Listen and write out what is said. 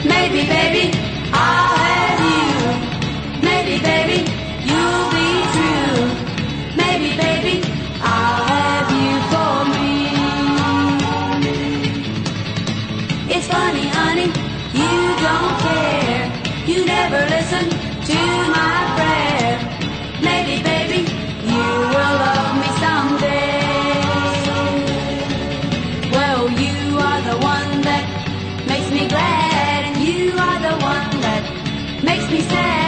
Maybe, baby, I'll have you. Maybe, baby, you'll be true. Maybe, baby, I'll have you for me. It's funny, honey, you don't care. You never listen to my prayer. Maybe, baby, you will love me someday. Well, you are the one that makes me glad, and you are the one that makes me sad.